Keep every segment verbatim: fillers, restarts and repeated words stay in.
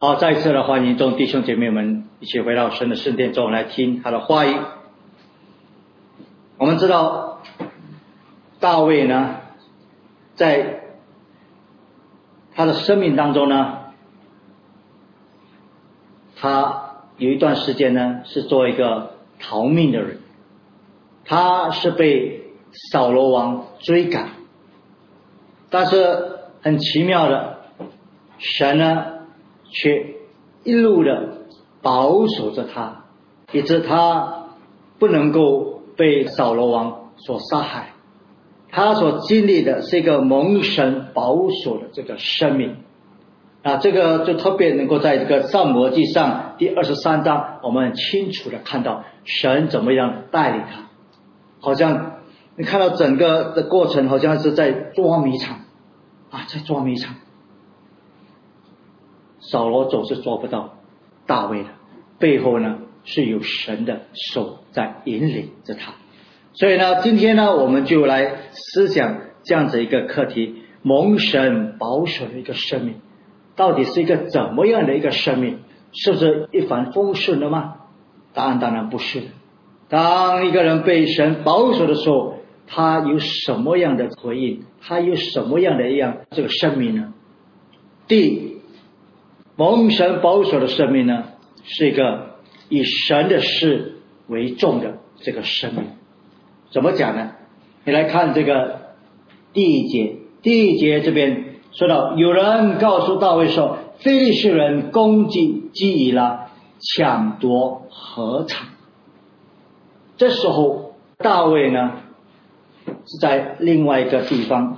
好，再一次的欢迎众弟兄姐妹们一起回到神的圣殿中来听他的话语。我们知道大卫呢，在他的生命当中呢，他有一段时间呢是做一个逃命的人，他是被扫罗王追赶，但是很奇妙的，神呢却一路的保守着他，以致他不能够被扫罗王所杀害。他所经历的是一个蒙神保守的这个生命啊，这个就特别能够在这个撒母耳记上第二十三章，我们很清楚的看到神怎么样带领他，好像你看到整个的过程，好像是在捉迷藏啊，在捉迷藏。扫罗总是捉不到大卫的，背后呢是有神的手在引领着他。所以呢，今天呢，我们就来思想这样子一个课题：蒙神保守的一个生命，到底是一个怎么样的一个生命？是不是一帆风顺的吗？答案当然不是。当一个人被神保守的时候，他有什么样的回应？他有什么样的一样这个生命呢？第一，蒙神保守的生命呢，是一个以神的事为重的这个生命。怎么讲呢？你来看这个第一节，第一节这边说到，有人告诉大卫说，非利士人攻击基以拉，抢夺禾场。这时候大卫呢是在另外一个地方。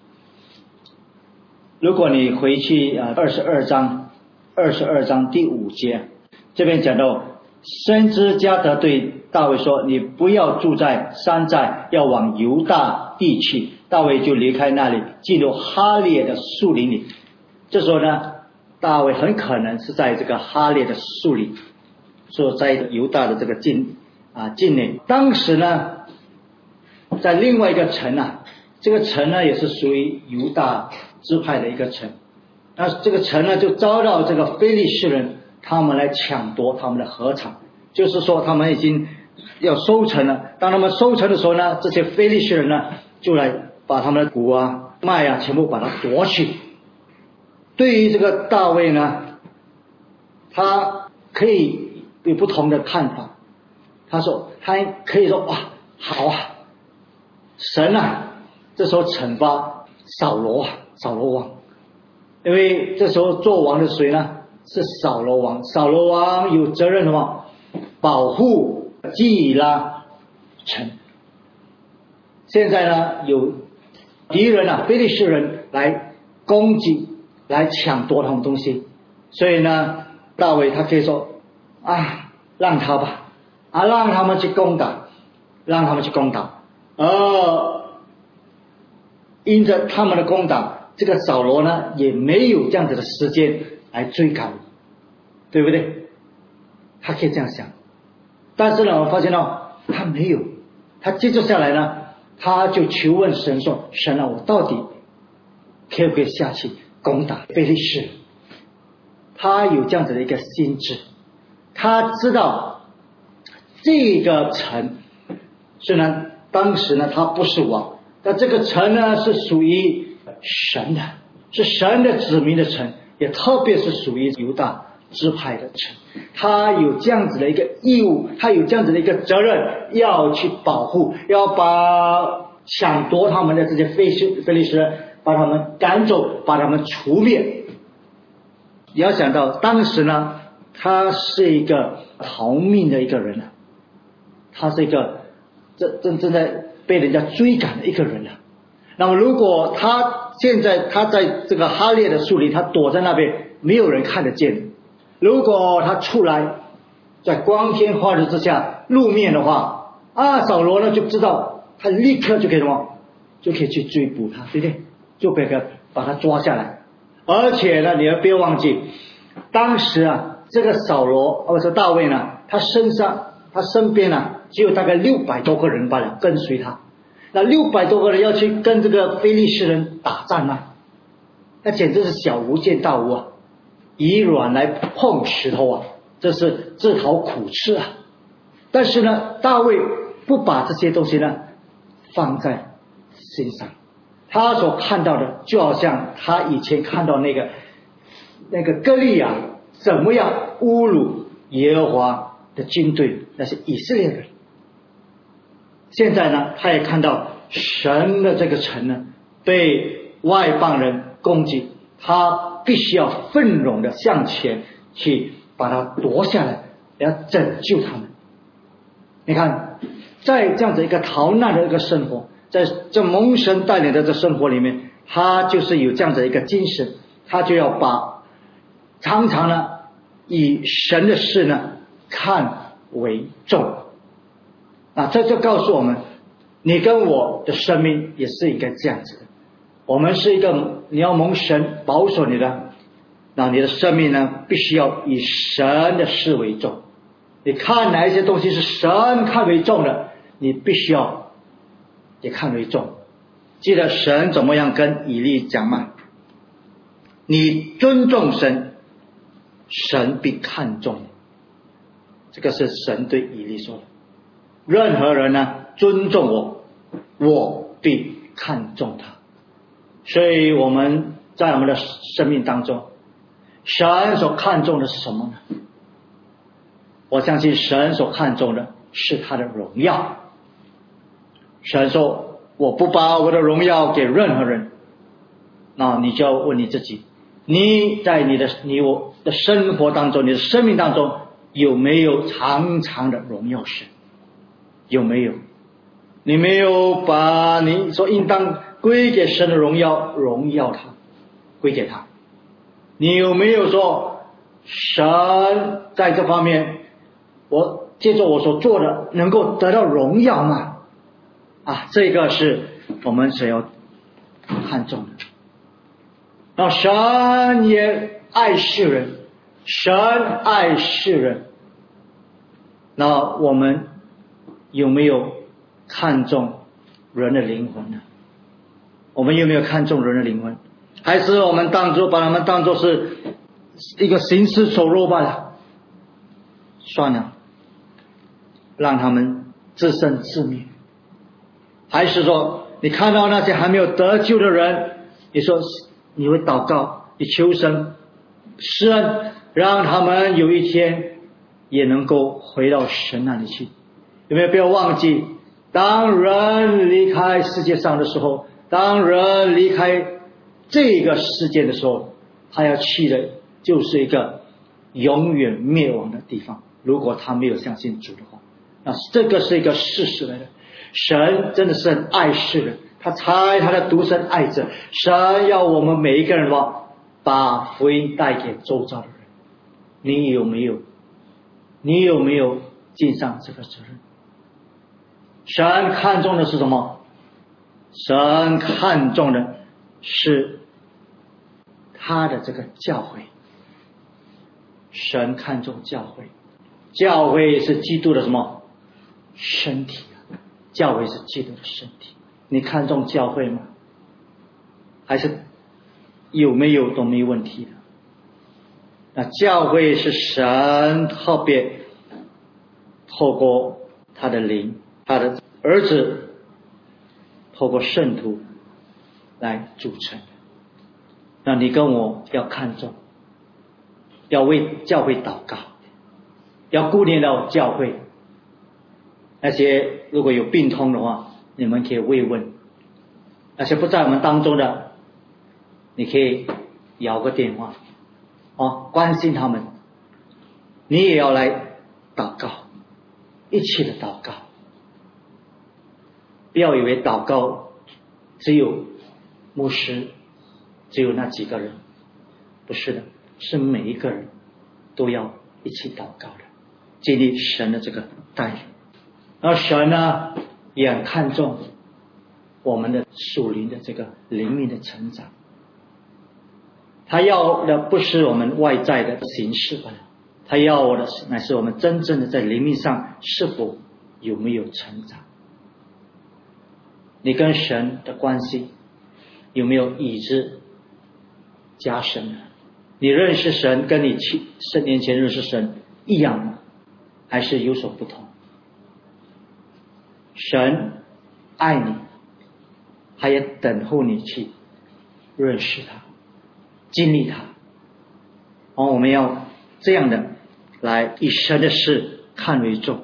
如果你回去啊二十二章二十二章第五节，这边讲到，先知加得对大卫说，你不要住在山寨，要往犹大地去。大卫就离开那里，进入哈列的树林里。这时候呢，大卫很可能是在这个哈列的树林，所在犹大的这个境啊境内。当时呢，在另外一个城啊，这个城呢也是属于犹大支派的一个城。那这个城呢就遭到这个非利士人他们来抢夺他们的禾场，就是说他们已经要收成了。当他们收成的时候呢，这些非利士人呢就来把他们的谷啊麦啊全部把它夺去。对于这个大卫呢，他可以有不同的看法。他说他可以说，哇，好啊，神啊这时候惩罚扫罗扫罗王，因为这时候做王的谁呢？是扫罗王。扫罗王有责任的话保护基以拉城。现在呢，有敌人啊，非利士人来攻击，来抢夺他们东西。所以呢，大卫他可以说啊，让他吧，啊，让他们去攻打，让他们去攻打。而因着他们的攻打，这个扫罗呢也没有这样子的时间来追赶，对不对？他可以这样想。但是呢，我发现到他没有，他接着下来呢，他就求问神说，神啊，我到底可不可以下去攻打非利士？他有这样子的一个心智，他知道这个城虽然当时呢他不是王，但这个城呢是属于神的，是神的子民的城，也特别是属于犹大支派的城。他有这样子的一个义务，他有这样子的一个责任，要去保护，要把抢夺他们的这些非利士人把他们赶走，把他们除灭。你要想到当时呢，他是一个逃命的一个人啊，他是一个正正正在被人家追赶的一个人啊。那么如果他现在他在这个哈列的树林，他躲在那边，没有人看得见。如果他出来，在光天化日之下露面的话，啊，扫罗呢就知道，他立刻就可以什么，就可以去追捕他，对不对？就可以把他抓下来。而且呢，你要不要忘记，当时啊，这个扫罗或者大卫呢，他身上他身边啊，只有大概六百多个人罢了，跟随他。那六百多个人要去跟这个非利士人打仗啊，那简直是小巫见大巫啊！ 以软来碰石头啊，这是自讨苦吃啊。但是呢，大卫不把这些东西呢放在心上，他所看到的就好像他以前看到那个那个歌利亚怎么样侮辱耶和华的军队，那是以色列人。现在呢，他也看到神的这个城呢被外邦人攻击，他必须要奋勇的向前去把它夺下来，要拯救他们。你看，在这样子一个逃难的一个生活，在这蒙神带领的这生活里面，他就是有这样子一个精神，他就要把常常呢以神的事呢看为重。啊，这就告诉我们，你跟我的生命也是应该这样子的。我们是一个，你要蒙神保守你的，那你的生命呢必须要以神的事为重。你看哪一些东西是神看为重的，你必须要也看为重。记得神怎么样跟以利讲吗？你尊重神，神必看重你。这个是神对以利说的。任何人呢尊重我，我必看重他。所以我们在我们的生命当中，神所看重的是什么呢？我相信神所看重的是他的荣耀。神说我不把我的荣耀给任何人。那你就要问你自己，你在你的你我的生活当中，你的生命当中有没有常常的荣耀神？有没有？你没有把你所应当归给神的荣耀荣耀他，归给他。你有没有说神在这方面，我借着我所做的能够得到荣耀吗？啊，这个是我们所要看重的。那神也爱世人，神爱世人，那我们有没有看重人的灵魂呢？我们有没有看重人的灵魂？还是我们当作把他们当作是一个行尸走肉罢了？算了，让他们自生自灭。还是说你看到那些还没有得救的人，你说你会祷告，你求神施恩，让他们有一天也能够回到神那里去。有没有不要忘记，当人离开世界上的时候，当人离开这个世界的时候，他要去的就是一个永远灭亡的地方。如果他没有相信主的话，那这个是一个事实来的。神真的是很爱世人，他差他的独生爱子，神要我们每一个人的话，把福音带给周遭的人。你有没有？你有没有尽上这个责任？神看重的是什么？神看重的是他的这个教会。神看重教会，教会是基督的什么？身体。教会是基督的身体。你看重教会吗？还是有没有都没问题的。那教会是神特别透过他的灵，他的儿子，透过圣徒来组成的。那你跟我要看重，要为教会祷告，要顾念到教会。那些如果有病痛的话，你们可以慰问；那些不在我们当中的，你可以摇个电话，哦，关心他们。你也要来祷告，一起的祷告。不要以为祷告只有牧师，只有那几个人，不是的，是每一个人都要一起祷告的，经历神的这个带领。而神呢也很看重我们的属灵的这个灵命的成长，他要的不是我们外在的形式罢了，他要我的乃是我们真正的在灵命上是否有没有成长。你跟神的关系有没有以之加深呢？ 你认识神跟你七十年前认识神一样吗？还是有所不同？神爱你，他也等候你去认识他，经历他。哦，我们要这样的来以神的事看为重。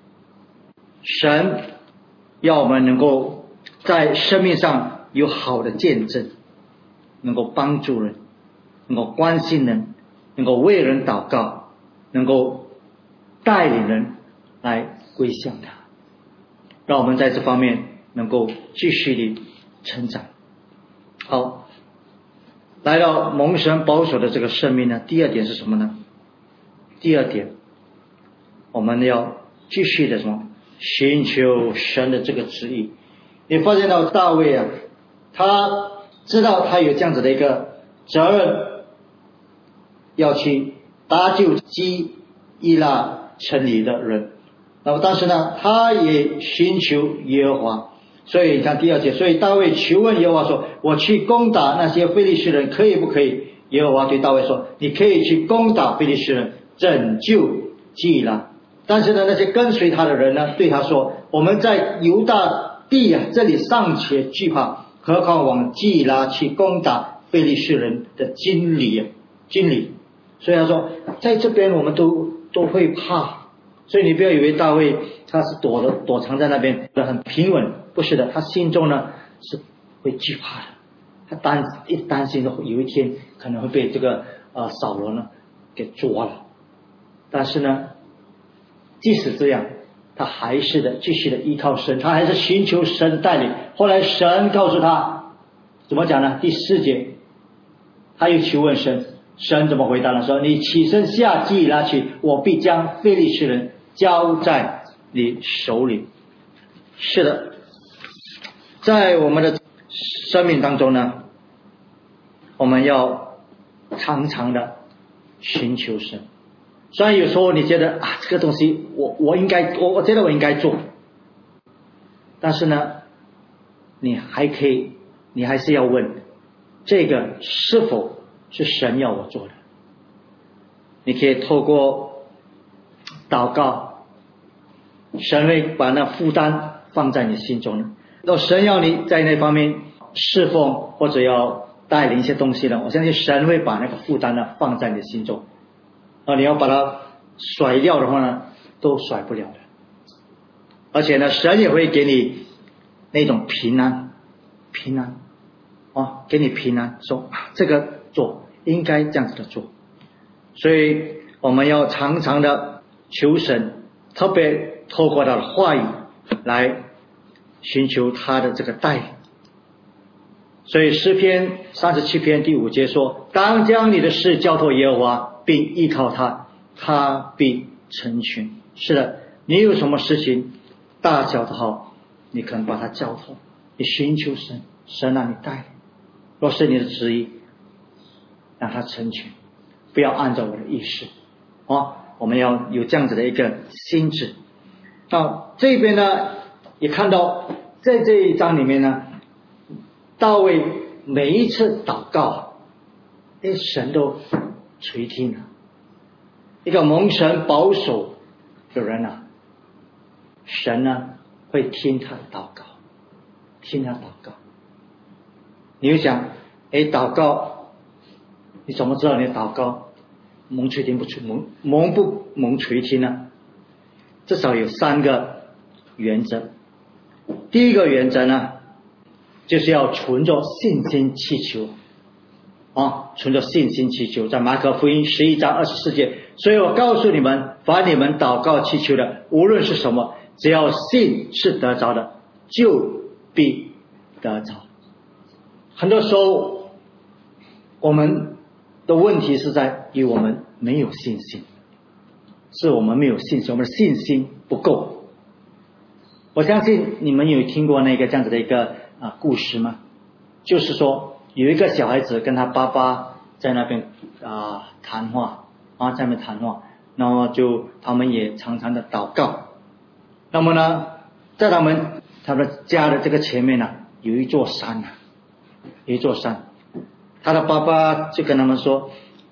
神要我们能够在生命上有好的见证，能够帮助人，能够关心人，能够为人祷告，能够带领人来归向他，让我们在这方面能够继续的成长。好，来到蒙神保守的这个生命呢，第二点是什么呢？第二点，我们要继续的什么？寻求神的这个旨意。你发现到大卫啊，他知道他有这样子的一个责任，要去搭救基伊拉城里的人。那么当时呢，他也寻求耶和华。所以看第二节，所以大卫求问耶和华说：我去攻打那些非利士人可以不可以？耶和华对大卫说：你可以去攻打非利士人，拯救基伊拉。但是呢，那些跟随他的人呢，对他说：我们在犹大地啊，这里尚且惧怕，何况往基伊拉去攻打非利士人的经理经理。所以他说，在这边我们都都会怕。所以你不要以为大卫他是躲的躲藏在那边很平稳，不是的，他心中呢是会惧怕的。他担一担心有一天可能会被这个呃扫罗呢给捉了。但是呢，即使这样，他还是的继续的依靠神，他还是寻求神的带领。后来神告诉他怎么讲呢？第四节，他又去问神，神怎么回答呢？说：你起身下基伊拉去，我必将非利士人交在你手里。是的，在我们的生命当中呢，我们要常常的寻求神。虽然有时候你觉得啊，这个东西我我应该我我觉得我应该做，但是呢，你还可以，你还是要问，这个是否是神要我做的？你可以透过祷告，神会把那负担放在你心中的。那神要你在那方面侍奉或者要带领一些东西呢，我相信神会把那个负担呢放在你的心中。啊，你要把它甩掉的话呢，都甩不了的。而且呢，神也会给你那种平安，平安，啊，给你平安，说啊，这个做应该这样子的做。所以我们要常常的求神，特别透过他的话语来寻求他的这个带领。所以诗篇三十七篇第五节说：当将你的事交托耶和华，并依靠他，他必成全。是的，你有什么事情大小的好，你可能把它交托，你寻求神，神让你带领。若是你的旨意，让他成全，不要按照我的意识。哦，我们要有这样子的一个心智。到这边呢，也看到在这一章里面呢，大卫每一次祷告，哎，神都垂听了。一个蒙神保守的人啊，神呢会听他的祷告，听他祷告。你就想，哎，祷告，你怎么知道你的祷告蒙垂听不垂蒙蒙不蒙垂听呢？至少有三个原则。第一个原则呢，就是要存着信心祈求。啊，存着信心祈求，在马可福音十一章二十四节。所以我告诉你们，凡你们祷告祈求的，无论是什么，只要信是得着的，就必得着。很多时候我们的问题是在于我们没有信心，是我们没有信心，我们的信心不够。我相信你们有听过那个这样子的一个啊故事吗？就是说有一个小孩子跟他爸爸在那边啊谈话啊，在那边谈话，然后就他们也常常的祷告。那么呢，在他们他们家的这个前面呢，有一座山啊，有一座山。他的爸爸就跟他们说：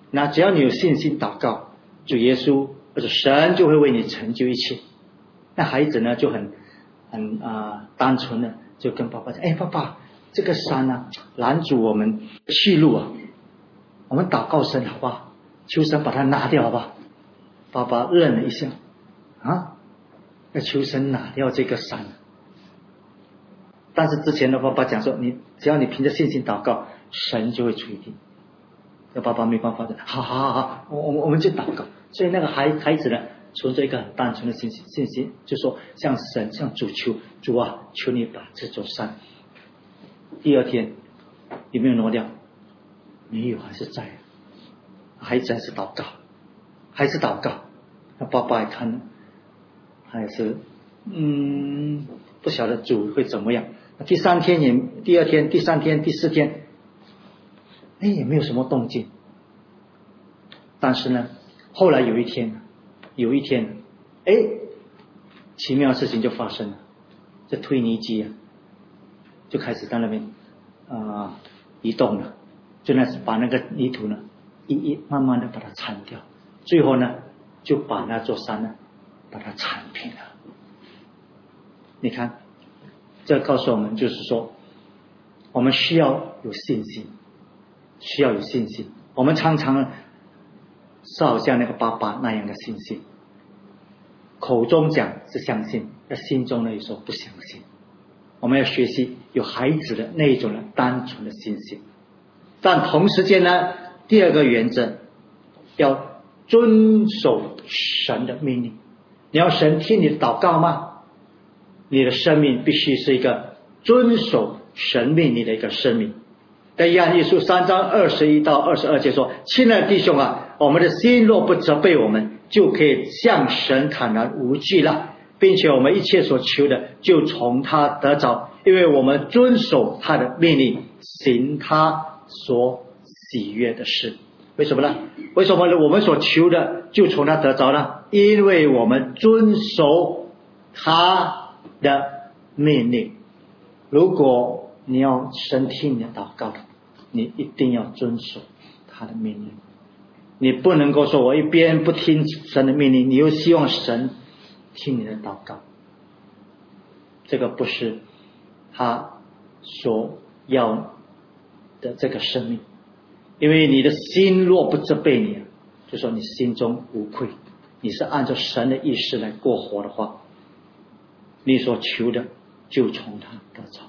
那只要你有信心祷告，主耶稣或者神就会为你成就一切。那孩子呢就很很啊、呃、单纯的就跟爸爸讲，哎，爸爸，这个山啊拦阻我们去路啊，我们祷告神好不好？求神把它拿掉好不好？爸爸愣了一下，啊，要求神拿掉这个山。但是之前的爸爸讲说，你只要你凭着信心祷告，神就会垂听。那爸爸没办法的，好好好好，我我我们就祷告。所以那个孩孩子呢，存着一个很单纯的信心，信心就说向神向主求，主啊，求你把这座山。第二天有没有挪掉？没有，还是在。孩子还是祷告，还是祷告。那爸爸也看了，还是嗯，不晓得主会怎么样。第三天也，第二天、第三天、第四天，哎，也没有什么动静。但是呢，后来有一天，有一天，哎，奇妙的事情就发生了。这推泥机啊，就开始在那边啊、呃、移动了，就那是把那个泥土呢，一一慢慢的把它铲掉，最后呢，就把那座山呢，把它铲平了。你看，这告诉我们就是说，我们需要有信心，需要有信心。我们常常是好像那个爸爸那样的信心，口中讲是相信，在心中呢有时候不相信。我们要学习有孩子的那一种的单纯的信心。但同时间呢，第二个原则要遵守神的命令。你要神听你的祷告吗？你的生命必须是一个遵守神命令的一个生命。在约翰一书三章二十一到二十二节说，亲爱的弟兄啊，我们的心若不责备我们，就可以向神坦然无惧了，并且我们一切所求的就从他得着，因为我们遵守他的命令，行他所喜悦的事。为什么呢？为什么我们所求的就从他得着呢？因为我们遵守他的命令。如果你要神听你的祷告，你一定要遵守他的命令。你不能够说我一边不听神的命令，你又希望神听你的祷告，这个不是他所要的这个生命。因为你的心若不责备你，就说你心中无愧，你是按照神的意识来过活的话，你所求的就从他得着。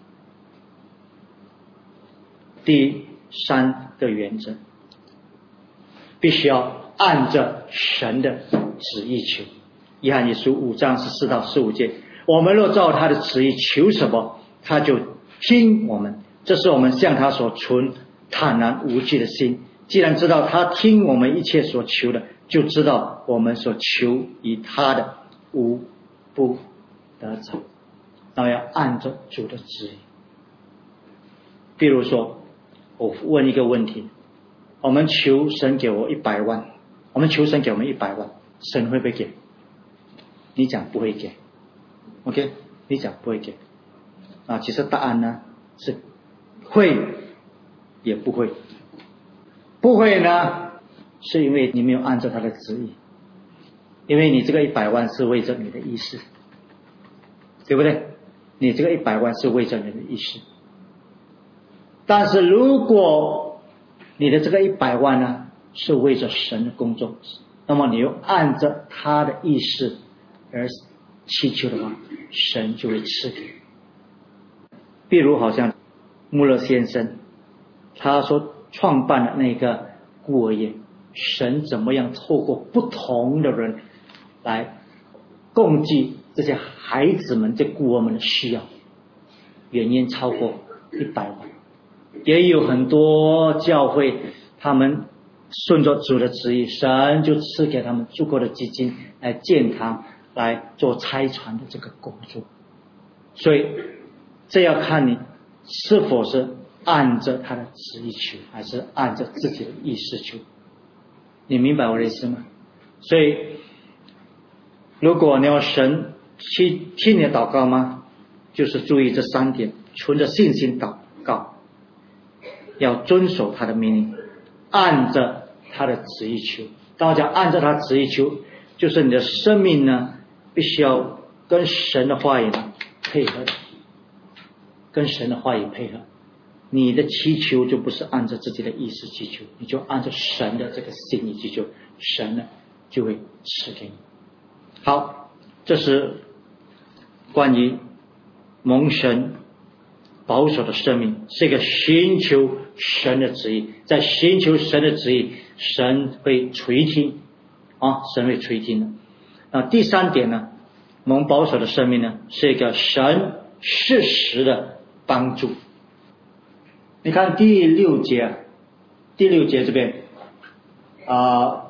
第三个原则，必须要按着神的旨意求。约翰一书五章十四到十五节，我们若照他的旨意求什么，他就听我们。这是我们向他所存坦然无惧的心。既然知道他听我们一切所求的，就知道我们所求与他的无不得着。那要按照主的旨意。比如说，我问一个问题，我们求神给我一百万，我们求神给我们一百万，神会不会给？你讲不会给 ，OK？ 你讲不会给啊？其实答案呢是会也不会。不会呢，是因为你没有按照他的旨意，因为你这个一百万是为着你的意思，对不对？你这个一百万是为着你的意思。但是如果你的这个一百万呢是为着神的工作，那么你又按着他的意思而祈求的话，神就会赐给。比如好像穆勒先生他所创办的那个孤儿院，神怎么样透过不同的人来供给这些孩子们这孤儿们的需要，远远超过一百万。也有很多教会他们顺着主的旨意，神就赐给他们足够的基金来建堂，来做差传的这个工作。所以这要看你是否是按着他的旨意求，还是按着自己的意识求。你明白我的意思吗？所以如果你要神去听你的祷告吗？就是注意这三点，存着信心祷告，要遵守他的命令，按着他的旨意求。当我讲按照他旨意求，就是你的生命呢必须要跟神的话语配合，跟神的话语配合。你的祈求就不是按照自己的意思祈求，你就按照神的这个心意祈求，神呢就会赐给你。好，这是关于蒙神保守的生命，是一个寻求神的旨意，在寻求神的旨意，神会垂听啊，神会垂听的。那第三点呢，蒙保守的生命呢，是一个神适时的帮助。你看第六节，第六节这边啊、呃，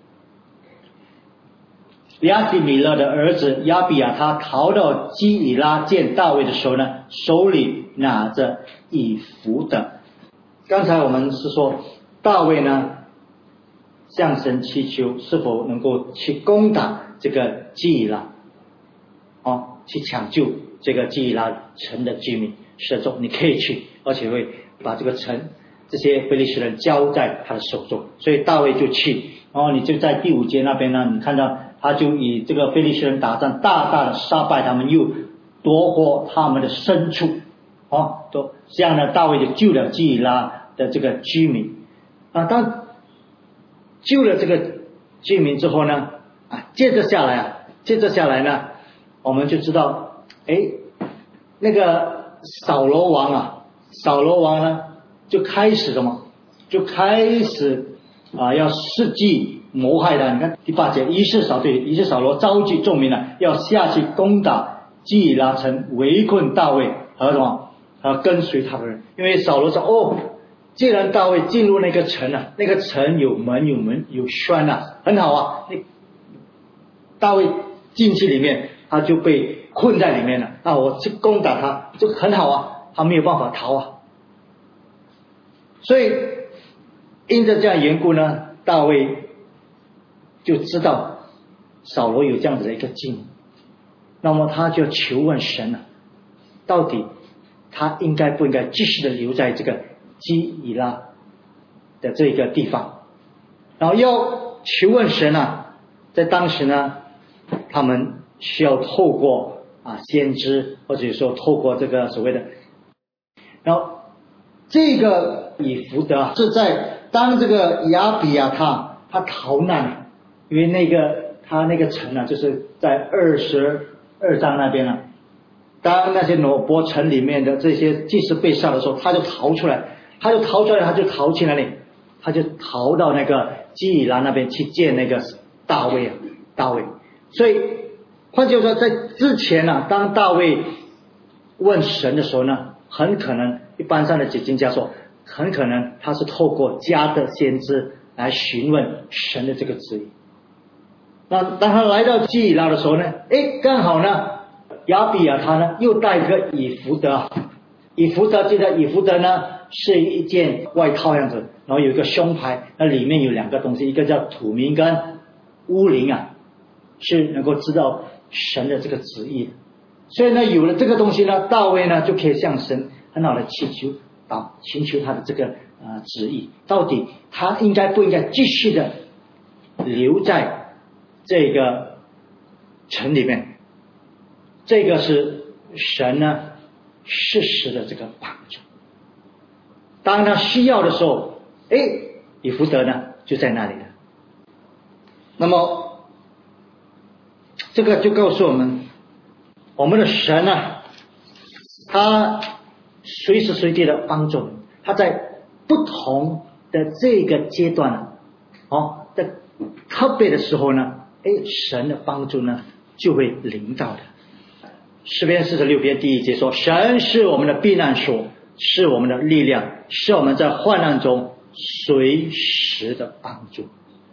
亚比米勒的儿子亚比亚他逃到基以拉见大卫的时候呢，手里拿着以弗得。刚才我们是说大卫呢向神祈求是否能够去攻打这个基以拉，哦，去抢救这个基以拉城的居民。是的，你可以去，而且会把这个城这些非利士人交在他的手中。所以大卫就去，然后你就在第五节那边呢，你看到他就以这个非利士人打仗，大大的杀败他们，又夺获他们的牲畜，哦，都这样呢，大卫就救了基以拉的这个居民啊。当救了这个居民之后呢，啊，接着下来啊，接着下来呢，我们就知道，哎，那个扫罗王啊，扫罗王呢就开始什么，就开始啊要伺机谋害他。你看第八节，于是扫对，于是扫罗召集众民呢，要下去攻打基以拉城，围困大卫和什么和跟随他的人。因为扫罗说，哦，既然大卫进入那个城啊，那个城有门有门有栓啊，很好啊，那大卫进去里面，他就被困在里面了，那我去攻打他就很好啊，他没有办法逃啊。所以因着这样缘故呢，大卫就知道扫罗有这样子的一个计谋，那么他就求问神了，到底他应该不应该继续的留在这个基以拉的这个地方，然后要求问神啊。在当时呢，他们需要透过啊先知，或者说透过这个所谓的，然后这个以弗得是在当这个亚比亚他他逃难，因为那个他那个城呢，就是在二十二章那边了。当那些挪伯城里面的这些祭司被杀的时候，他就逃出来，他就逃出来，他就逃去哪里？他就逃到那个基以拉那边去见那个大卫啊，大卫。所以换句话说，在之前呢、啊，当大卫问神的时候呢，很可能一般上的解经家说，很可能他是透过加的先知来询问神的这个旨意。那当他来到基以拉的时候呢，诶，刚好呢，亚比亚他呢又带一个以弗得，以弗得记得以弗得呢是一件外套样子，然后有一个胸牌，那里面有两个东西，一个叫土明跟乌灵啊，是能够知道神的这个旨意的。所以呢，有了这个东西呢，大卫呢就可以向神很好的祈求，啊，寻求他的这个呃旨意，到底他应该不应该继续的留在这个城里面。这个是神呢适时的这个帮助。当他需要的时候，哎，以弗得呢就在那里了。那么这个就告诉我们，我们的神呢，他随时随地的帮助，他在不同的这个阶段呢，哦，在特别的时候呢，哎，神的帮助呢就会临到的。诗篇四十六篇第一节说，神是我们的避难所，是我们的力量，是我们在患难中随时的帮助。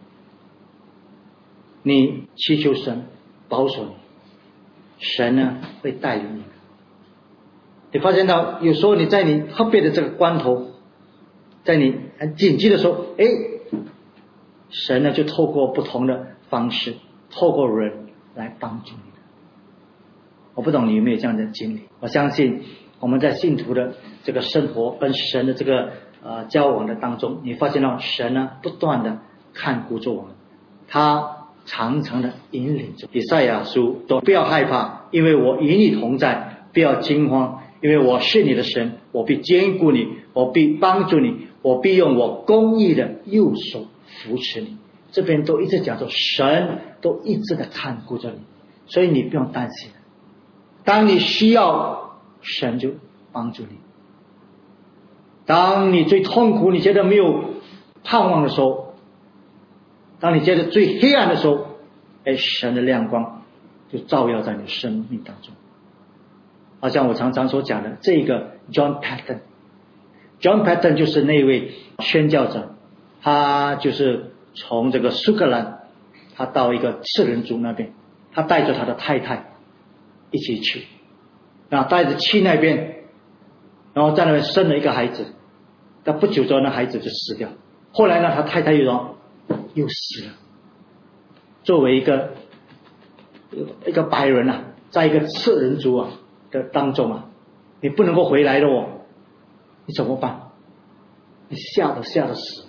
你祈求神保守你，神呢会带领你。你发现到有时候你在你特别的这个关头，在你很紧急的时候，哎，神呢就透过不同的方式，透过人来帮助你。我不懂你有没有这样的经历。我相信我们在信徒的这个生活跟神的这个呃交往的当中，你发现到神呢不断的看顾着我们，他常常的引领着。以赛亚书都不要害怕，因为我与你同在，不要惊慌，因为我是你的神，我必坚固你，我必帮助你，我必用我公义的右手扶持你。这边都一直讲说神都一直的看顾着你，所以你不用担心。当你需要，神就帮助你。当你最痛苦，你觉得没有盼望的时候，当你觉得最黑暗的时候，哎，神的亮光就照耀在你的生命当中。好像我常常所讲的这个 John Paton John Paton 就是那位宣教者，他就是从这个苏格兰，他到一个次人族那边，他带着他的太太一起去，然后带着去那边，然后在那边生了一个孩子，但不久之后那孩子就死掉。后来呢，他太太又说又死了。作为一个一个白人啊，在一个次人族啊的当中啊，你不能够回来的哦，你怎么办？你吓得吓得死，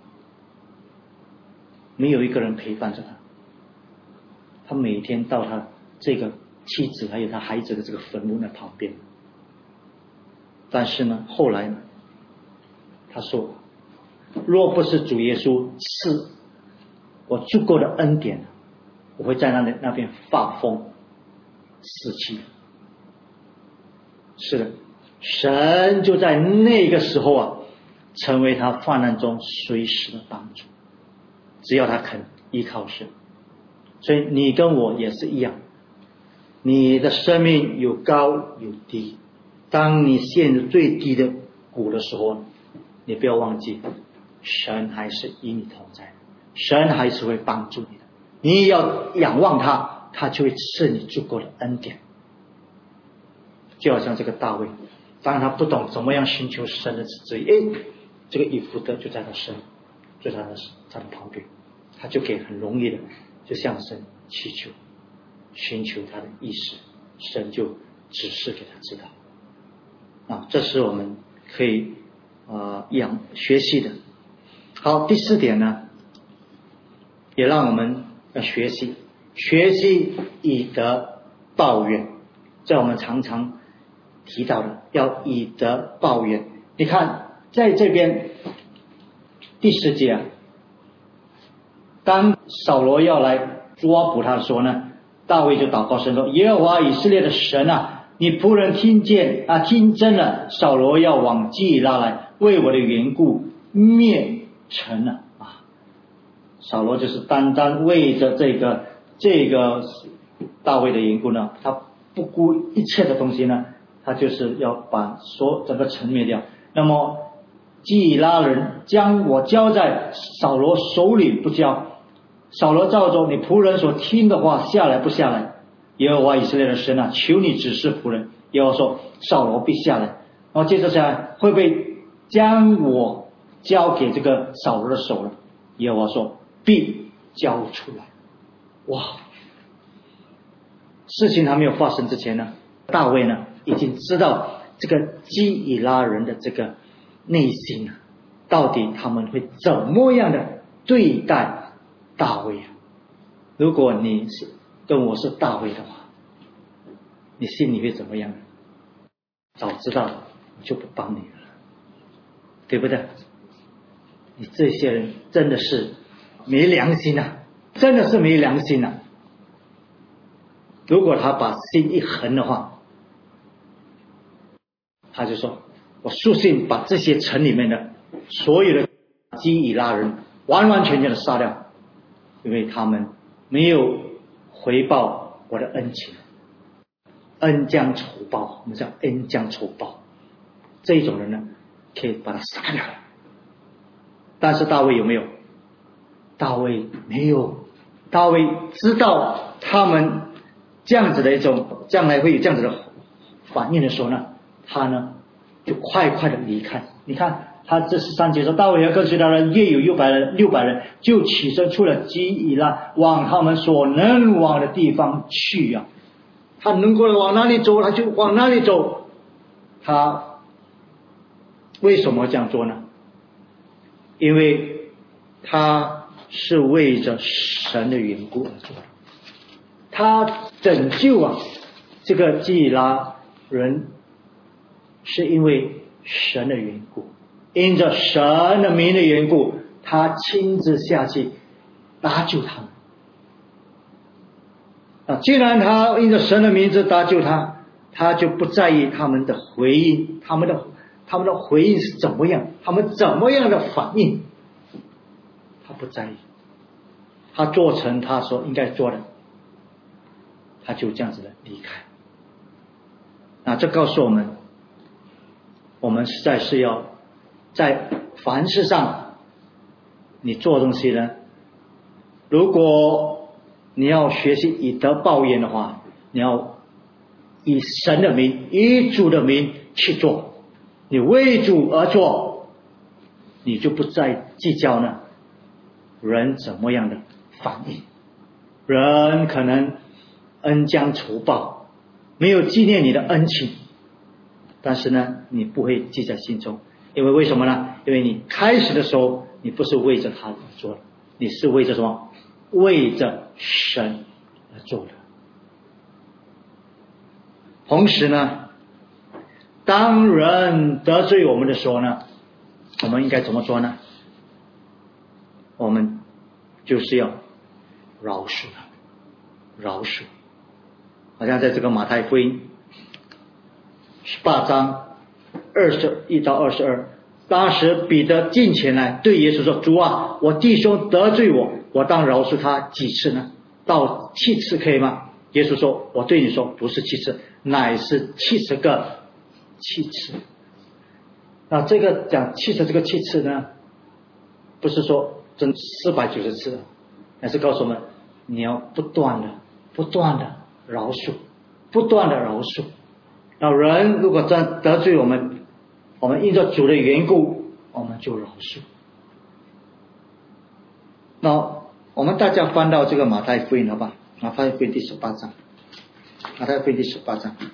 没有一个人陪伴着他。他每天到他这个妻子还有他孩子的这个坟墓那旁边，但是呢，后来呢，他说，若不是主耶稣赐我足够的恩典，我会在那里那边发疯死去。是的，神就在那个时候啊，成为他患难中随时的帮助，只要他肯依靠神。所以你跟我也是一样，你的生命有高有低，当你陷入最低的谷的时候，你不要忘记，神还是与你同在，神还是会帮助你的。你要仰望他，他就会赐你足够的恩典。就好像这个大卫，当他不懂怎么样寻求神的旨意，诶，这个以弗得就在他身，就在他的他的旁边，他就可以很容易的就向神祈求，寻求他的意思，神就指示给他知道。啊，这是我们可以呃养学习的。好，第四点呢，也让我们要学习，学习以德报怨，这我们常常提到的，要以德报怨。你看在这边第十节啊，当扫罗要来抓捕他的时候呢，大卫就祷告神说，耶和华以色列的神啊，你仆人听见啊，听真了，扫罗要往基以拉来，为我的缘故灭城了啊。扫罗就是单单为着这个这个大卫的缘故呢，他不顾一切的东西呢，他就是要把所整个城灭掉。那么基以拉人将我交在扫罗手里不交，扫罗照着你仆人所听的话下来不下来？耶和华以色列的神啊，求你指示仆人。耶和华说，扫罗必下来。然后接着下来，会不会将我交给这个扫罗的手了？耶和华说，必交出来。哇！事情还没有发生之前呢，大卫呢已经知道这个基以拉人的这个内心啊，到底他们会怎么样的对待大卫啊？如果你是跟我是大卫的话，你心里会怎么样？早知道我就不帮你了，对不对？你这些人真的是没良心啊，真的是没良心啊！如果他把心一横的话，他就说，我速信把这些城里面的所有的基以拉人完完全全的杀掉，因为他们没有回报我的恩情，恩将仇报，我们叫恩将仇报，这一种人呢，可以把他杀掉。但是大卫有没有？大卫没有。大卫知道他们这样子的一种将来会有这样子的反应的时候呢，他呢就快快的离开。你看他这十三节说，大卫和跟随他人约有六百人，六百人就起身出了基以拉，往他们所能往的地方去啊。他能够往哪里走，他就往哪里走。他为什么这样做呢？因为他是为着神的缘故而做的。他拯救啊这个基拉人，是因为神的缘故，因着神的名的缘故，他亲自下去搭救他们。啊，既然他因着神的名字搭救他，他就不在意他们的回应，他们的他们的回应是怎么样，他们怎么样的反应，他不在意，他做成他所应该做的，他就这样子的离开。那这告诉我们，我们实在是要在凡事上你做东西呢，如果你要学习以德报怨的话，你要以神的名，以主的名去做，你为主而做，你就不再计较呢人怎么样的反应。人可能恩将仇报，没有纪念你的恩情，但是呢你不会记在心中，因为为什么呢？因为你开始的时候你不是为着他而做的，你是为着什么？为着神而做的。同时呢，当人得罪我们的时候呢，我们应该怎么做呢？我们就是要饶恕他，饶恕。好像在这个马太福音十八章二十一到二十二，当时彼得进前来对耶稣说：“主啊，我弟兄得罪我，我当饶恕他几次呢？到七次可以吗？”耶稣说：“我对你说，不是七次，乃是七十个七次。”那这个讲七十这个七次呢，不是说真四百九十次，乃是告诉我们你要不断的、不断的饶恕，不断的饶恕。那人如果真得罪我们，我们因着主的缘故，我们就饶恕。那我们大家翻到这个马太福音好吧？马太福音第十八章，马太福音第十八章，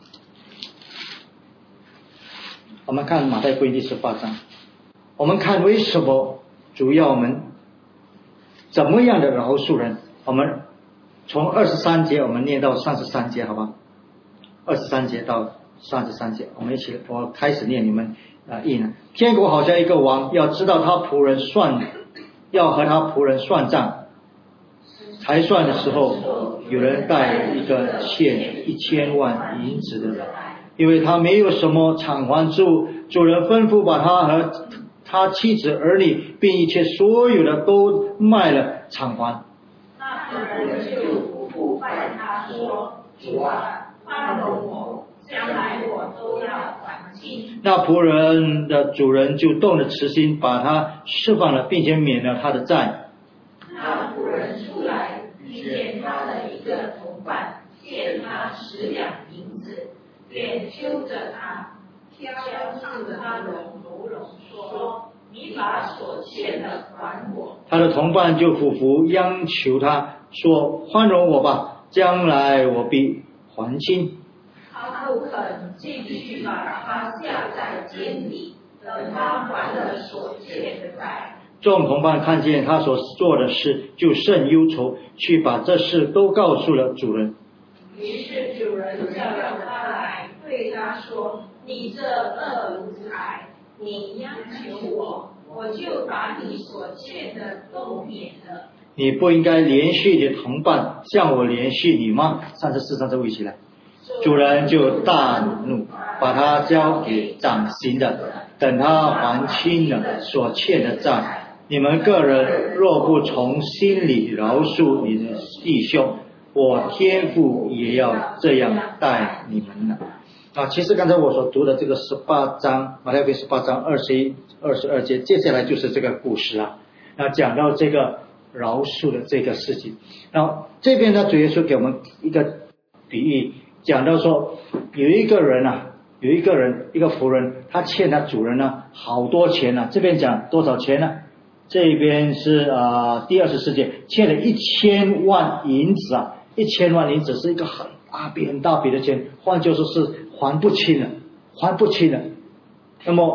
我们看马太福音第十八章，我们看为什么主要我们怎么样的饶恕人。我们从二十三节我们念到三十三节好吧？二十三节到三十三节，我们一起，我开始念，你们啊译呢。天国好像一个王，要知道他仆人算，要和他仆人算账。才算的时候，有人带一个欠一千万银子的人，因为他没有什么偿还之物，主人吩咐把他和他妻子儿女并一切所有的都卖了偿还。 那人就不顾拜他说：“主啊，宽容我，将来我都要还清。” 那仆人的主人就动了慈心，把他释放了，并且免了他的债。 那仆人出来，遇见他的一个同伴欠他十两银子，便揪着他，挑着他的喉咙说：“你把所欠的还我。” 他的同伴就俯伏央求他说：“宽容我吧，将来我必还清。” 他不肯，继续把他下在监里，等他还了所欠的债。 众同伴看见他所做的事，就甚忧愁，去把这事都告诉了主人。 于是主人叫了他来，对他说：“你这恶奴才，你央求我，我就把你所欠的都免了。 你不应该连续你的同伴向我连续你吗？”三十四章这位起来，主人就大怒，把他交给掌刑的，等他还清了所欠的债。你们个人若不从心里饶恕你的弟兄，我天父也要这样待你们了。啊，其实刚才我所读的这个十八章，马太福音十八章二十一、二十二节，接下来就是这个故事啊。那讲到这个饶恕的这个事情，然后这边呢，主耶稣给我们一个比喻，讲到说有一个人啊，有一个人，一个仆人，他欠他主人呢好多钱呢、啊。这边讲多少钱呢？这边是啊、呃、第二十四节，欠了一千万银子啊，一千万银子是一个很大笔很大笔的钱，换句话说是还不清了，还不清了。那么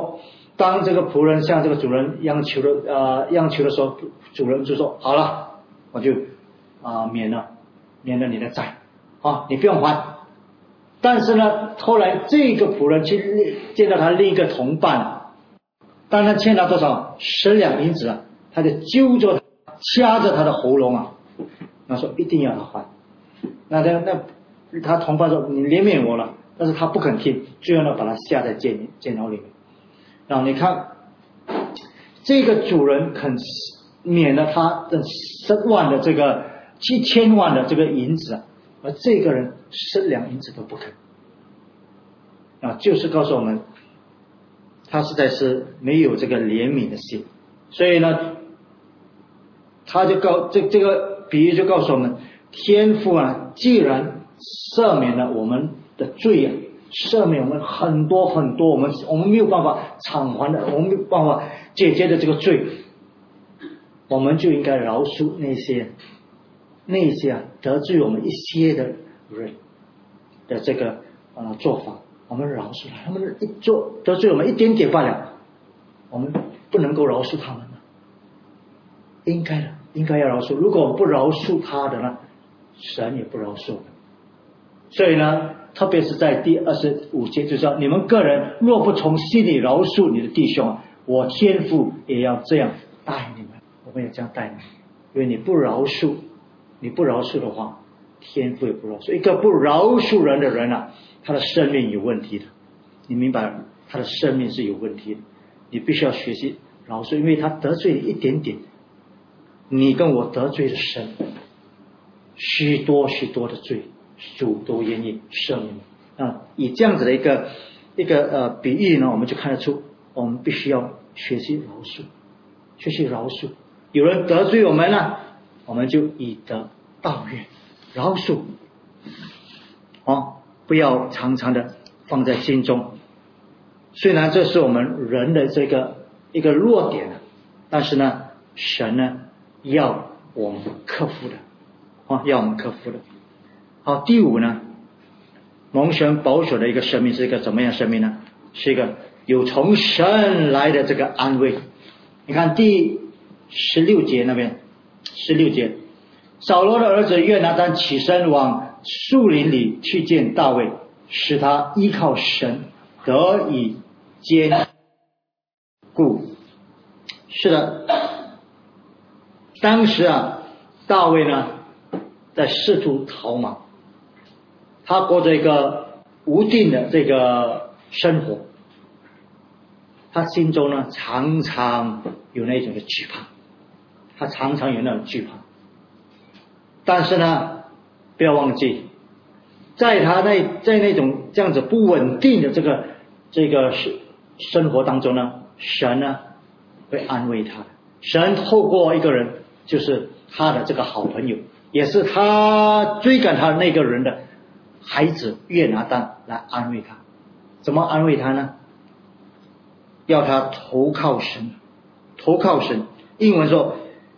当这个仆人向这个主人央求的呃央求的时候，主人就说好了，我就啊、呃、免了免了你的债啊，你不用还。但是呢，后来这个仆人去见到他另一个同伴，当他欠他多少十两银子啊，他就揪着他掐着他的喉咙啊，他说一定要他还。那他那他同伴说你怜悯我了，但是他不肯听，最后呢把他下在监监牢里面。然后你看这个主人肯免了他的十万的这个七千万的这个银子啊，而这个人十两银子都不肯啊，就是告诉我们他实在是没有这个怜悯的心。所以呢他就告这这个比喻就告诉我们，天父啊既然赦免了我们的罪啊，赦免我们很多很多我们我们没有办法偿还的，我们没有办法解决的这个罪，我们就应该饶恕那些那些啊得罪我们一些的人的这个呃做法，我们饶恕他，他们一做得罪我们一点点罢了，我们不能够饶恕他们吗？应该的，应该要饶恕。如果我们不饶恕他的呢，神也不饶恕我们。所以呢，特别是在第二十五节就说，你们个人若不从心里饶恕你的弟兄，我天父也要这样待你们，我们也这样待你们。因为你不饶恕，你不饶恕的话，天父也不饶恕。一个不饶恕人的人啊，他的生命有问题的，你明白吗？他的生命是有问题的，你必须要学习饶恕，因为他得罪了一点点，你跟我得罪了神许多许多的罪，主都愿意赦免啊。以这样子的一个一个呃比喻呢，我们就看得出我们必须要学习饶恕，学习饶恕。有人得罪我们呢，我们就以德报怨，饶恕哦，不要常常的放在心中。虽然这是我们人的这个一个弱点，但是呢，神呢要我们克服的哦，要我们克服的。好，第五呢，蒙神保守的一个生命是一个怎么样的生命呢？是一个有从神来的这个安慰。你看第十六节那边，十六节，扫罗的儿子约拿单起身往树林里去见大卫，使他依靠神得以坚固。是的，当时啊，大卫呢在四处逃忙，他过着一个无定的这个生活，他心中呢常常有那种的惧怕，他常常有那种惧怕。但是呢，不要忘记，在他那在那种这样子不稳定的这个这个生活当中呢，神呢会安慰他。神透过一个人，就是他的这个好朋友，也是他追赶他那个人的孩子约拿单来安慰他。怎么安慰他呢？要他投靠神，投靠神。英文说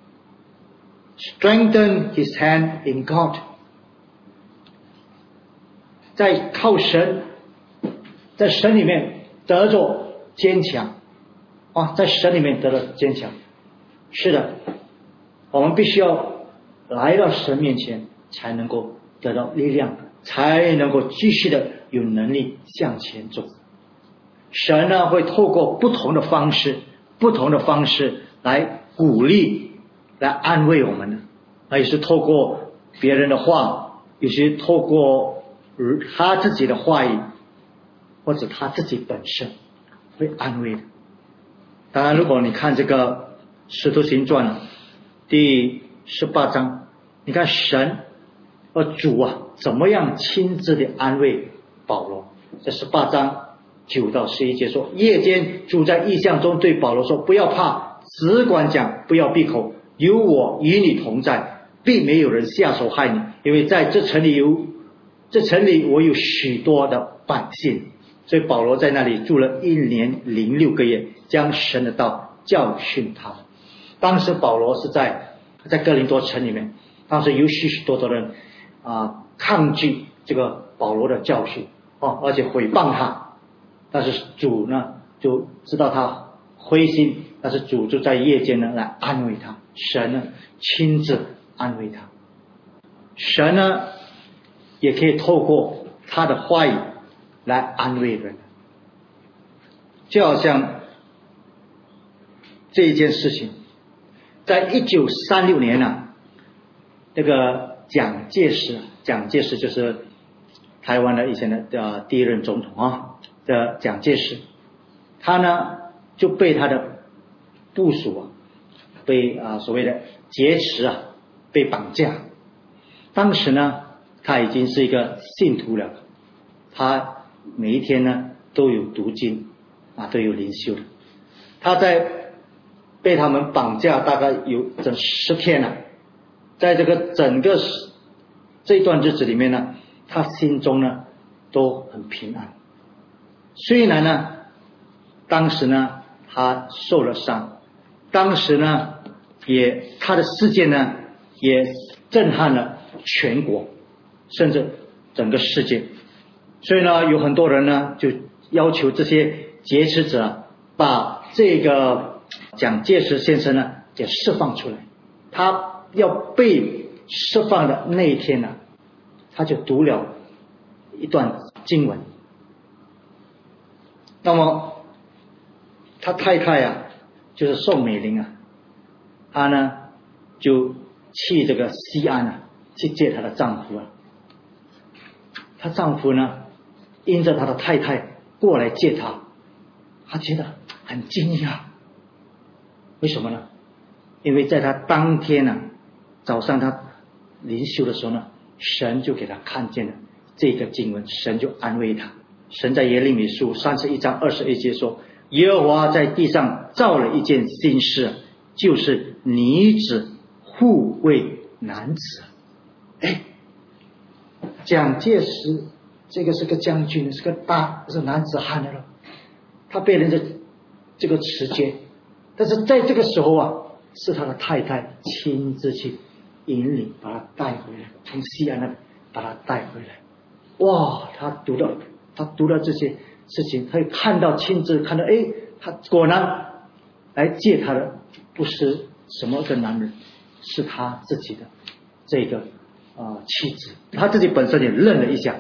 strengthen his hand in God， 在靠神，在神里面得着坚强啊，在神里面得到坚强。是的，我们必须要来到神面前，才能够得到力量，才能够继续的有能力向前走。神呢会透过不同的方式，不同的方式来鼓励，来安慰我们的。啊，也是透过别人的话，有些透过他自己的话语，或者他自己本身会安慰的。当然，如果你看这个使徒行传第十八章，你看神和主啊怎么样亲自的安慰保罗。在十八章九到十一节说，夜间主在异象中对保罗说，不要怕，只管讲，不要闭口，有我与你同在，并没有人下手害你，因为在这城里有这城里我有许多的百姓。所以保罗在那里住了一年零六个月，将神的道教训他们。当时保罗是在在哥林多城里面，当时有许许多多人啊抗拒这个保罗的教训哦，而且毁谤他。但是主呢就知道他灰心，但是主就在夜间呢来安慰他，神呢亲自安慰他。神呢也可以透过他的话语来安慰人，就好像这一件事情，在一九三六年啊，那个蒋介石，蒋介石就是台湾的以前的呃第一任总统啊的蒋介石，他呢就被他的部属啊，被啊、呃、所谓的劫持啊，被绑架。当时呢，他已经是一个信徒了，他每一天呢都有读经啊，都有灵修的。他在被他们绑架大概有整十天了，在这个整个这段日子里面呢，他心中呢都很平安。虽然呢，当时呢他受了伤，当时呢也他的事件呢也震撼了全国，甚至整个世界。所以呢，有很多人呢就要求这些劫持者把这个蒋介石先生呢给释放出来。他要被释放的那一天呢，他就读了一段经文。那么他太太啊，就是宋美龄啊，她呢就去这个西安啊去见她的丈夫啊。她丈夫呢因着她的太太过来见她，她觉得很惊讶。为什么呢？因为在她当天呢早上她灵修的时候呢，神就给她看见了这个经文，神就安慰她。神在耶利米书三十一章二十一节说，耶和华在地上造了一件新事，就是女子护卫男子。哎，蒋介石这个是个将军，是个大是男子汉的了，他被人家这个持节，但是在这个时候啊，是他的太太亲自去引领把他带回来，从西安那里把他带回来。哇，他读到他读到这些事情，他看到亲自看到，哎，他果然来借他的不是什么个男人，是他自己的这个啊、呃、妻子。他自己本身也愣了一下，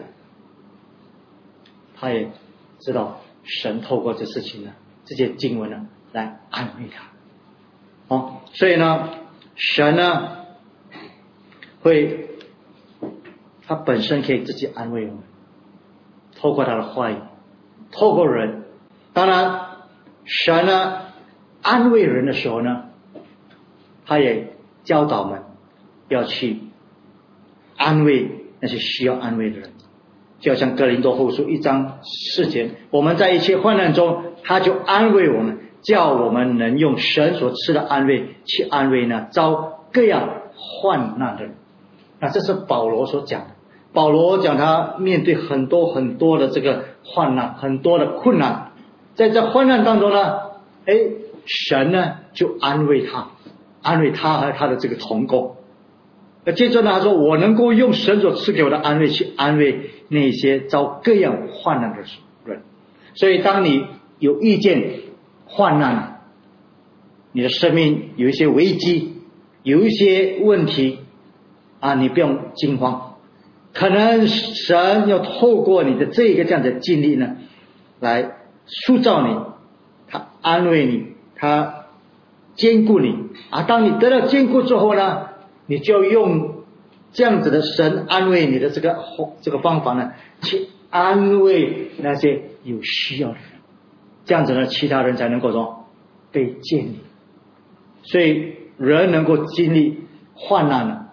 他也知道神透过这事情呢，这些经文呢来安慰他。哦，所以呢，神呢会他本身可以自己安慰我们，透过他的话语，透过人。当然神呢安慰人的时候呢，他也教导我们要去安慰那些需要安慰的人。就好像哥林多后书一章四节，我们在一切患难中，他就安慰我们，叫我们能用神所赐的安慰去安慰呢遭各样患难的人。那这是保罗所讲的。保罗讲他面对很多很多的这个患难，很多的困难，在这患难当中呢，哎，神呢就安慰他，安慰他和他的这个同工。那接着呢，他说我能够用神所赐给我的安慰去安慰那些遭各样患难的人。所以当你有遇见患难，你的生命有一些危机，有一些问题啊，你不用惊慌，可能神要透过你的这个这样的经历呢，来塑造你，他安慰你，他坚固你啊。当你得到坚固之后呢，你就用这样子的神安慰你的这个这个方法呢，去安慰那些有需要的人，这样子呢，其他人才能够说被建立。所以人能够经历患难呢，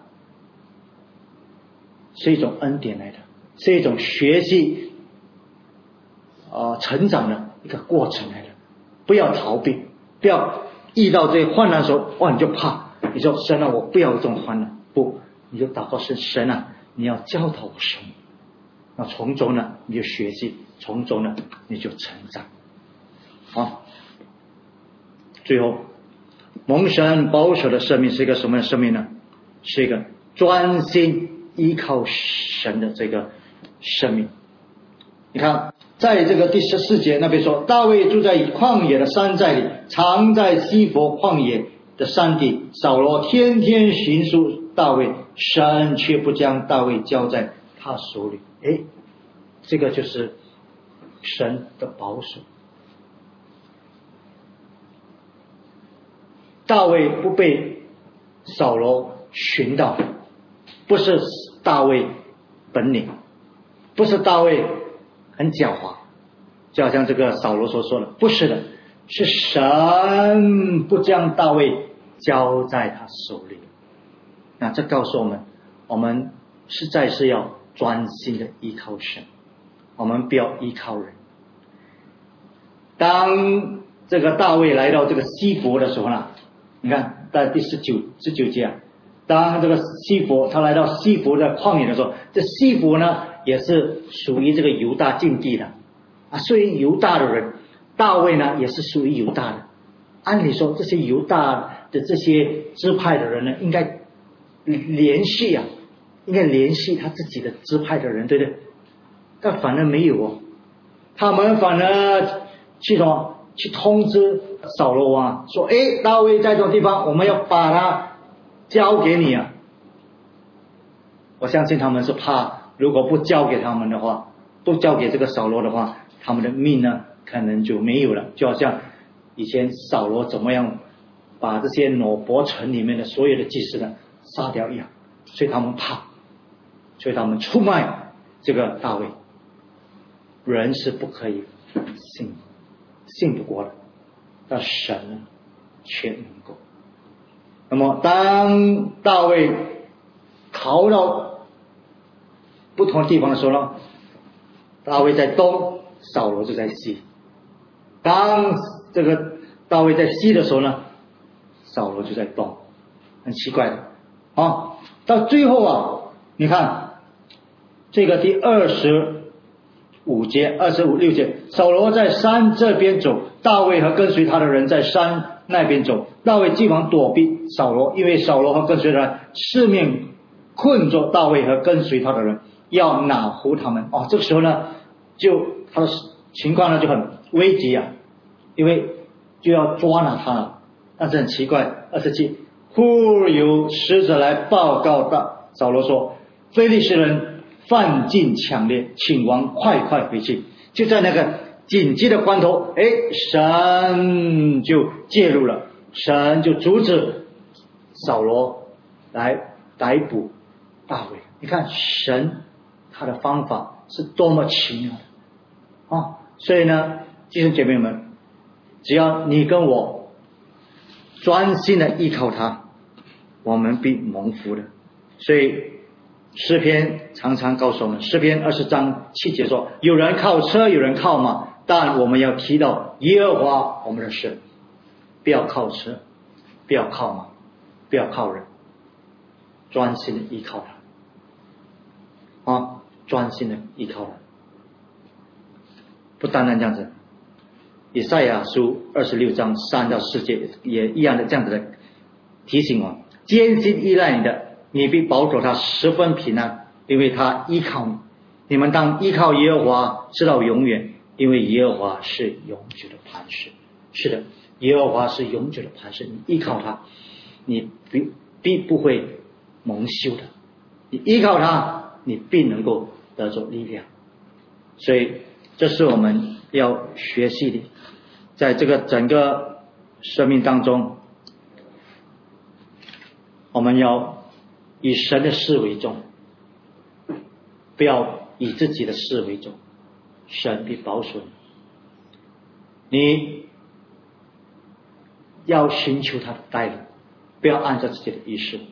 是一种恩典来的，是一种学习呃成长的一个过程来的。不要逃避，不要遇到这些患难的时候，哇，你就怕，你说神啊，我不要这种患难，不，你就祷告神，神啊，你要教导我什么？那从中呢，你就学习，从中呢，你就成长。好，最后，蒙神保守的生命是一个什么样的生命呢？是一个专心依靠神的这个生命。 你看在这个第十四节那边说，大卫住在旷野的山寨里，常在西弗旷野的山地，扫罗天天寻属大卫，神却不将大卫交在他手里。诶，这个就是神的保守。大卫不被扫罗寻到，不是大卫本领，不是大卫很狡猾，就好像这个扫罗所说的，不是的，是神不将大卫交在他手里。那这告诉我们，我们实在是要专心的依靠神，我们不要依靠人。当这个大卫来到这个西弗的时候呢，你看在第十九十九节啊，当这个西弗他来到西弗的旷野的时候，这西弗呢也是属于这个犹大境地的啊，虽然犹大的人，大卫呢也是属于犹大的。按理说这些犹大的这些支派的人呢，应该联系啊，应该联系他自己的支派的人，对不对？但反而没有哦，他们反而去什么？去通知扫罗王说：“哎，大卫在这种地方，我们要把他交给你啊！”我相信他们是怕，如果不交给他们的话，不交给这个扫罗的话，他们的命呢可能就没有了。就好像以前扫罗怎么样把这些挪伯城里面的所有的祭司呢杀掉一样，所以他们怕，所以他们出卖这个大卫。人是不可以信信不过的，但神呢却能够。那么当大卫逃到不同地方的时候呢，大卫在东，扫罗就在西。当这个大卫在西的时候呢，扫罗就在东，很奇怪的啊。到最后啊，你看这个第二十五节、二十五六节，扫罗在山这边走，大卫和跟随他的人在山那边走。大卫急忙躲避扫罗，因为扫罗和跟随的人四面困着大卫和跟随他的人，要拿活他们。哦，这个时候呢，就他的情况呢就很危急啊，因为就要抓拿他了。但是很奇怪，二十七，忽有使者来报告大扫罗说，非利士人犯境强烈，请王快快回去。就在那个紧急的关头，哎，神就介入了，神就阻止扫罗来逮捕大卫。你看神他的方法是多么奇妙的啊！所以呢，弟兄姐妹们，只要你跟我专心的依靠他，我们必蒙福的。所以诗篇常常告诉我们，诗篇二十章七节说，有人靠车，有人靠马，但我们要提到耶和华我们的神，不要靠车，不要靠马，不要靠人，专心的依靠他啊，专心的依靠他。不单单这样子，以赛亚书二十六章三到四节也一样的这样子的提醒我，坚心依赖你的，你必保守他十分平安，因为他依靠你。你们当依靠耶和华直到永远，因为耶和华是永久的磐石。是的，耶和华是永久的磐石，你依靠他，你必必不会蒙羞的。你依靠他，你必能够得着力量。所以这是我们要学习的，在这个整个生命当中，我们要以神的事为重，不要以自己的事为重。神必保守你，你要寻求他的带领，不要按照自己的意识。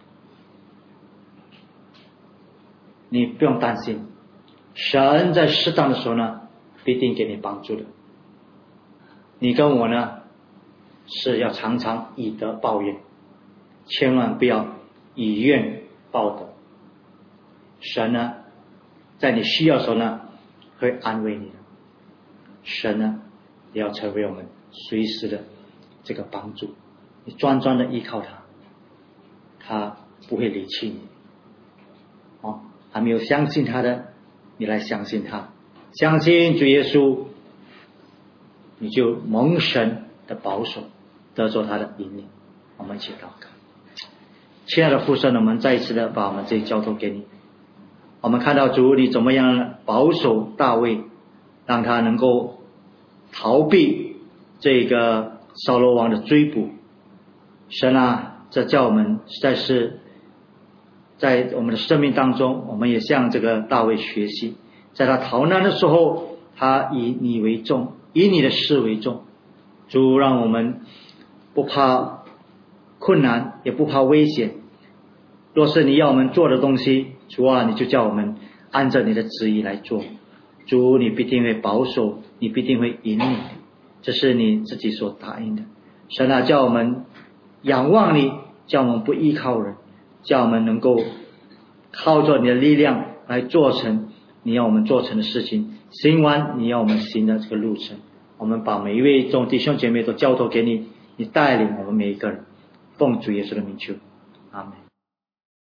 你不用担心，神在适当的时候呢，必定给你帮助的。你跟我呢，是要常常以德报怨，千万不要以怨报德。神呢，在你需要的时候呢，会安慰你的。神呢，也要成为我们随时的这个帮助。你专专的依靠他，他不会离弃你。哦，还没有相信他的，你来相信他， 相信主耶稣，你就蒙神的保守，得着他的引领。我们一起祷告。亲爱的父神，我们再一次的把我们这里交托给你。我们看到主你怎么样保守大卫，让他能够逃避这个扫罗王的追捕。神啊，这叫我们实在是在我们的生命当中，我们也向这个大卫学习，在他逃难的时候，他以你为重，以你的事为重。主，让我们不怕困难，也不怕危险。若是你要我们做的东西，主啊，你就叫我们按照你的旨意来做。主，你必定会保守，你必定会引领，这是你自己所答应的。神啊，叫我们仰望你，叫我们不依靠人，叫我们能够靠着你的力量来做成你要我们做成的事情，行完你要我们行的这个路程。我们把每一位众弟兄姐妹都交托给你，你带领我们每一个人，奉主耶稣的名求，阿们。